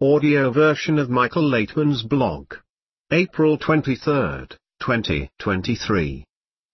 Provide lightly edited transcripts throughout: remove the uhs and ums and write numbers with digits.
audio version of Michael Laitman's blog. April 23, 2023.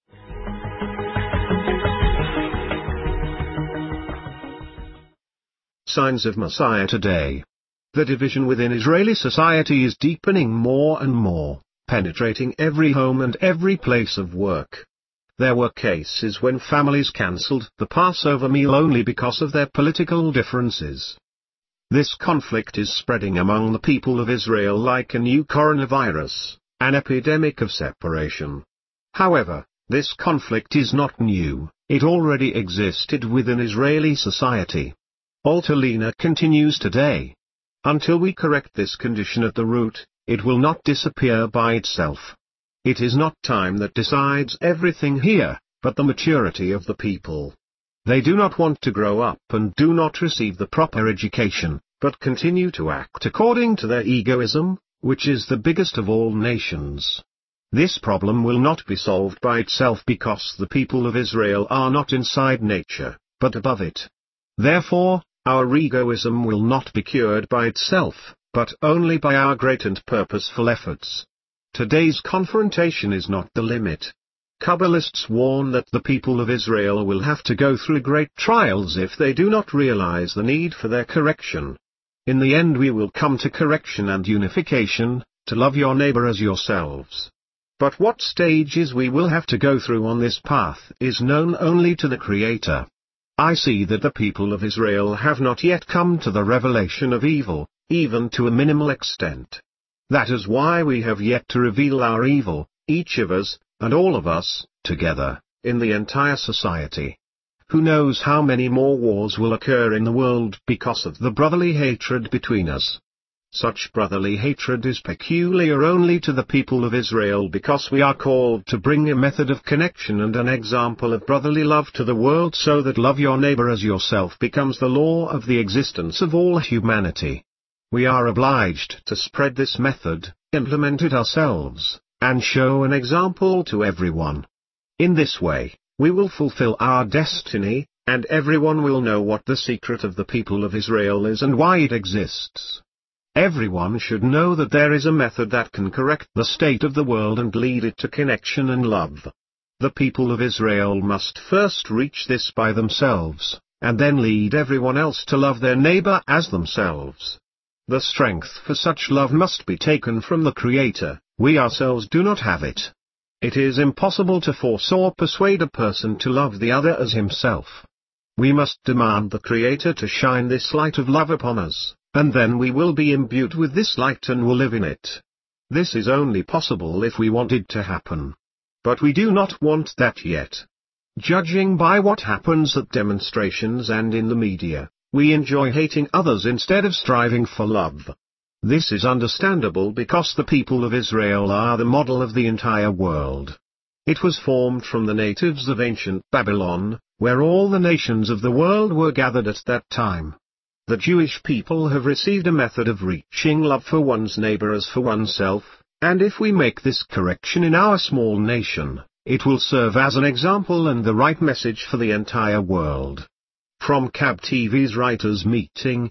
Signs of Messiah today. The division within Israeli society is deepening more and more, penetrating every home and every place of work. There were cases when families cancelled the Passover meal only because of their political differences. This conflict is spreading among the people of Israel like a new coronavirus, an epidemic of separation. However, this conflict is not new, it already existed within Israeli society. Altalena continues today. Until we correct this condition at the root, it will not disappear by itself. It is not time that decides everything here, but the maturity of the people. They do not want to grow up and do not receive the proper education, but continue to act according to their egoism, which is the biggest of all nations. This problem will not be solved by itself because the people of Israel are not inside nature, but above it. Therefore, our egoism will not be cured by itself, but only by our great and purposeful efforts. Today's confrontation is not the limit. Kabbalists warn that the people of Israel will have to go through great trials if they do not realize the need for their correction. In the end we will come to correction and unification, to love your neighbor as yourselves. But what stages we will have to go through on this path is known only to the Creator. I see that the people of Israel have not yet come to the revelation of evil, even to a minimal extent. That is why we have yet to reveal our evil, each of us, and all of us, together, in the entire society. Who knows how many more wars will occur in the world because of the brotherly hatred between us. Such brotherly hatred is peculiar only to the people of Israel because we are called to bring a method of connection and an example of brotherly love to the world so that love your neighbor as yourself becomes the law of the existence of all humanity. We are obliged to spread this method, implement it ourselves, and show an example to everyone. In this way, we will fulfill our destiny, and everyone will know what the secret of the people of Israel is and why it exists. Everyone should know that there is a method that can correct the state of the world and lead it to connection and love. The people of Israel must first reach this by themselves, and then lead everyone else to love their neighbor as themselves. The strength for such love must be taken from the Creator, we ourselves do not have it. It is impossible to force or persuade a person to love the other as himself. We must demand the Creator to shine this light of love upon us, and then we will be imbued with this light and will live in it. This is only possible if we want it to happen. But we do not want that yet. Judging by what happens at demonstrations and in the media, we enjoy hating others instead of striving for love. This is understandable because the people of Israel are the model of the entire world. It was formed from the natives of ancient Babylon, where all the nations of the world were gathered at that time. The Jewish people have received a method of reaching love for one's neighbor as for oneself, and if we make this correction in our small nation, it will serve as an example and the right message for the entire world. From Cab TV's Writers' Meeting,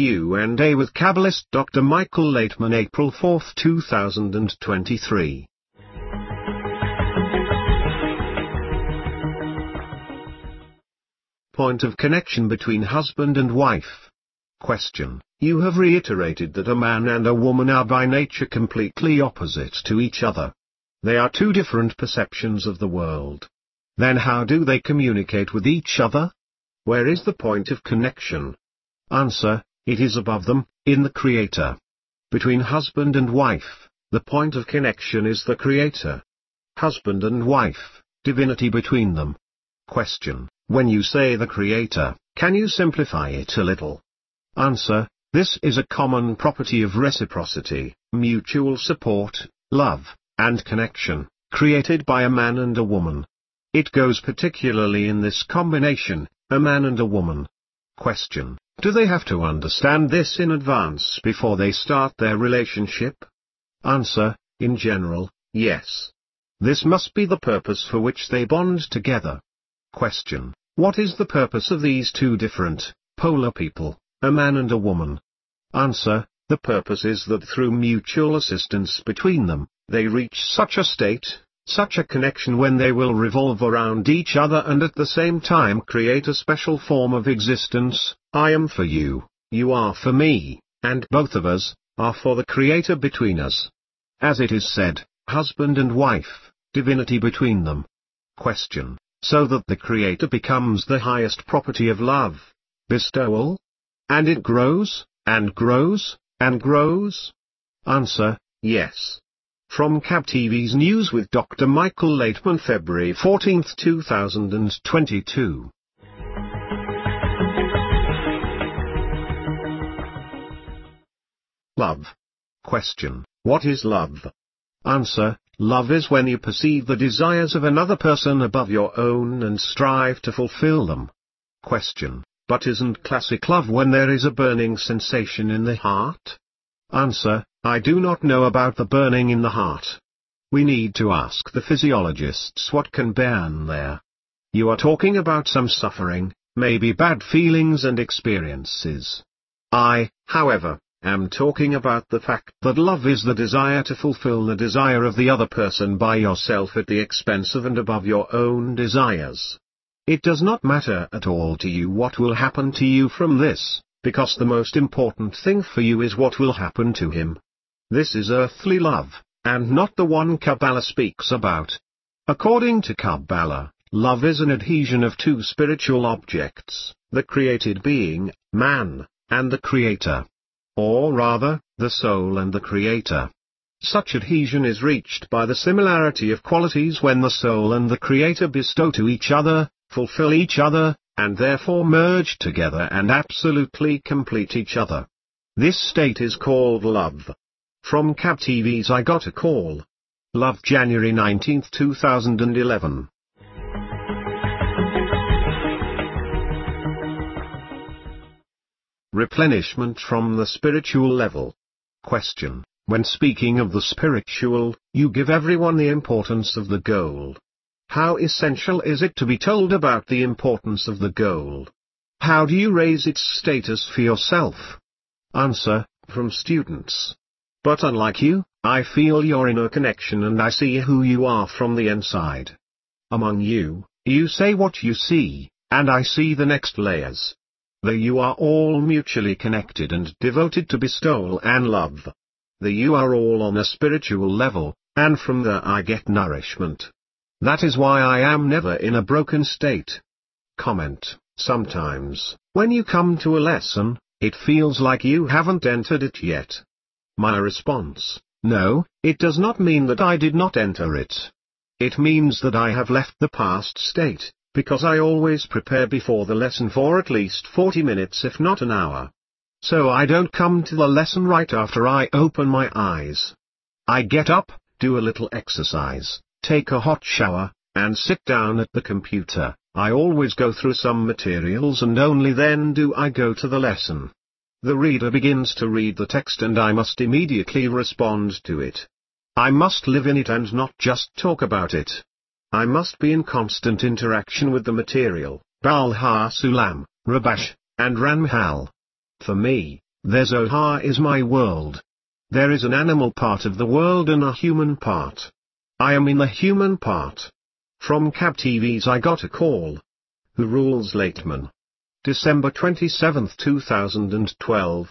Q&A with Kabbalist Dr. Michael Laitman, April 4, 2023. Point of connection between husband and wife. Question: you have reiterated that a man and a woman are by nature completely opposite to each other. They are two different perceptions of the world. Then how do they communicate with each other? Where is the point of connection? Answer: it is above them, in the Creator. Between husband and wife, the point of connection is the Creator. Husband and wife, divinity between them. Question: when you say the Creator, can you simplify it a little? Answer: this is a common property of reciprocity, mutual support, love, and connection, created by a man and a woman. It goes particularly in this combination, a man and a woman. Question: do they have to understand this in advance before they start their relationship? Answer: in general, yes. This must be the purpose for which they bond together. Question: what is the purpose of these two different, polar people, a man and a woman? Answer: The purpose is that through mutual assistance between them, they reach such a state, such a connection when they will revolve around each other and at the same time create a special form of existence. I am for you, you are for me, and both of us are for the Creator between us. As it is said, husband and wife, divinity between them. Question: so that the Creator becomes the highest property of love, bestowal? And it grows, and grows, and grows? Answer: yes. From CAB TV's News with Dr. Michael Laitman, February 14, 2022. Love. Question: what is love? Answer: love is when you perceive the desires of another person above your own and strive to fulfill them. Question: but isn't classic love when there is a burning sensation in the heart? Answer: I do not know about the burning in the heart. We need to ask the physiologists what can burn there. You are talking about some suffering, maybe bad feelings and experiences. I, however, am talking about the fact that love is the desire to fulfill the desire of the other person by yourself at the expense of and above your own desires. It does not matter at all to you what will happen to you from this, because the most important thing for you is what will happen to him. This is earthly love, and not the one Kabbalah speaks about. According to Kabbalah, love is an adhesion of two spiritual objects, the created being, man, and the Creator. Or rather, the soul and the Creator. Such adhesion is reached by the similarity of qualities when the soul and the Creator bestow to each other, fulfill each other, and therefore merge together and absolutely complete each other. This state is called love. From CAB TV's I Got a Call. Love, January 19, 2011. Replenishment from the spiritual level. Question: when speaking of the spiritual, you give everyone the importance of the goal. How essential is it to be told about the importance of the goal? How do you raise its status for yourself? Answer: from students. But unlike you, I feel your inner connection and I see who you are from the inside. Among you, you say what you see, and I see the next layers. Though you are all mutually connected and devoted to bestowal and love. The you are all on a spiritual level, and from there I get nourishment. That is why I am never in a broken state. Comment: sometimes, when you come to a lesson, it feels like you haven't entered it yet. My response: no, it does not mean that I did not enter it. It means that I have left the past state, because I always prepare before the lesson for at least 40 minutes if not an hour. So I don't come to the lesson right after I open my eyes. I get up, do a little exercise, take a hot shower, and sit down at the computer. I always go through some materials and only then do I go to the lesson. The reader begins to read the text and I must immediately respond to it. I must live in it and not just talk about it. I must be in constant interaction with the material, Baal HaSulam, Rabash, and Ramhal. For me, their Zohar is my world. There is an animal part of the world and a human part. I am in the human part. From CAB TV's I Got a Call. Who Rules Laitman? December 27, 2012.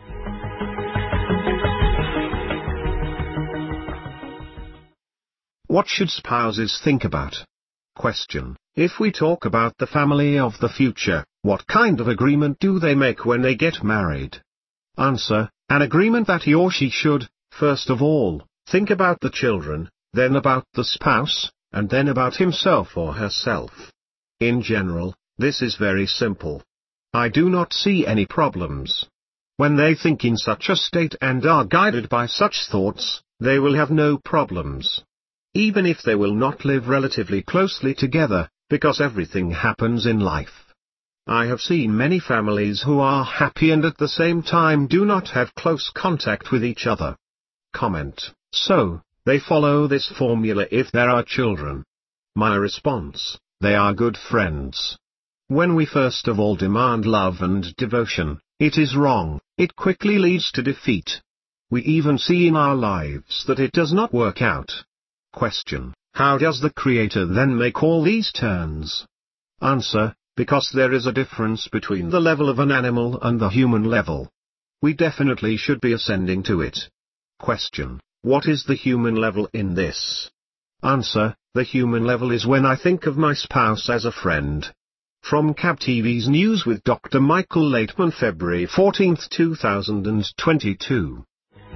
What should spouses think about? Question: if we talk about the family of the future, what kind of agreement do they make when they get married? Answer: an agreement that he or she should, first of all, think about the children, then about the spouse, and then about himself or herself. In general, this is very simple. I do not see any problems. When they think in such a state and are guided by such thoughts, they will have no problems. Even if they will not live relatively closely together, because everything happens in life. I have seen many families who are happy and at the same time do not have close contact with each other. Comment: so, they follow this formula if there are children. My response: they are good friends. When we first of all demand love and devotion, It is wrong, it quickly leads to defeat. We even see in our lives that it does not work out. Question: how does the Creator then make all these turns? Answer: because there is a difference between the level of an animal and the human level. We definitely should be ascending to it. Question: what is the human level in this? Answer: the human level is when I think of my spouse as a friend. From CAB TV's News with Dr. Michael Laitman, February 14, 2022.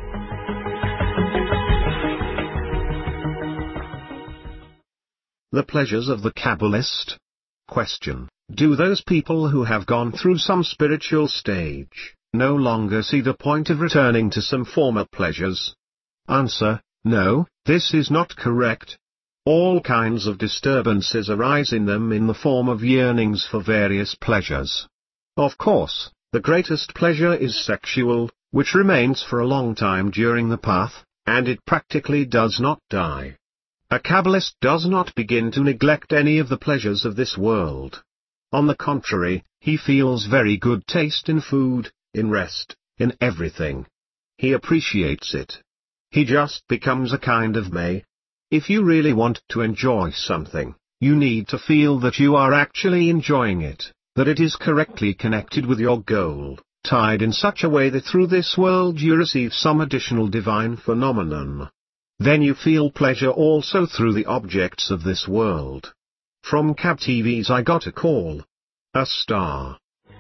The pleasures of the Kabbalist. Question: do those people who have gone through some spiritual stage no longer see the point of returning to some former pleasures? Answer: no, this is not correct. All kinds of disturbances arise in them in the form of yearnings for various pleasures. Of course, the greatest pleasure is sexual, which remains for a long time during the path, and it practically does not die. A Kabbalist does not begin to neglect any of the pleasures of this world. On the contrary, he feels very good taste in food, in rest, in everything. He appreciates it. He just becomes a kind of may. If you really want to enjoy something, you need to feel that you are actually enjoying it, that it is correctly connected with your goal, tied in such a way that through this world you receive some additional divine phenomenon. Then you feel pleasure also through the objects of this world. From CAB TV's I Got a Call. A star.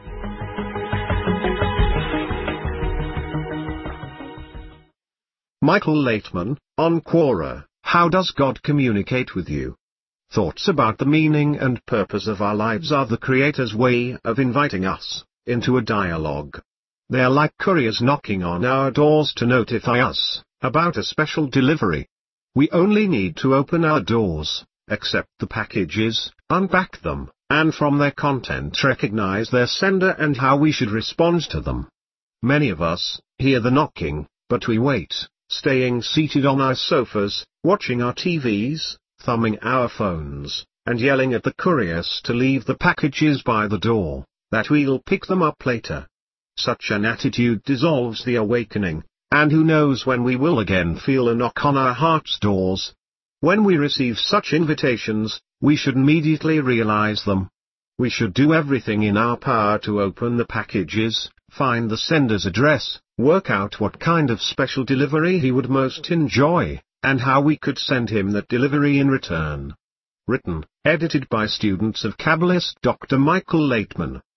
Michael Laitman, on Quora: how does God communicate with you? Thoughts about the meaning and purpose of our lives are the Creator's way of inviting us into a dialogue. They are like couriers knocking on our doors to notify us about a special delivery. We only need to open our doors, accept the packages, unpack them, and from their content recognize their sender and how we should respond to them. Many of us hear the knocking, but we wait, staying seated on our sofas, watching our TVs, thumbing our phones, and yelling at the couriers to leave the packages by the door, that we'll pick them up later. Such an attitude dissolves the awakening, and who knows when we will again feel a knock on our heart's doors. When we receive such invitations, we should immediately realize them. We should do everything in our power to open the packages, find the sender's address, work out what kind of special delivery he would most enjoy, and how we could send him that delivery in return. Written, edited by students of Kabbalist Dr. Michael Laitman.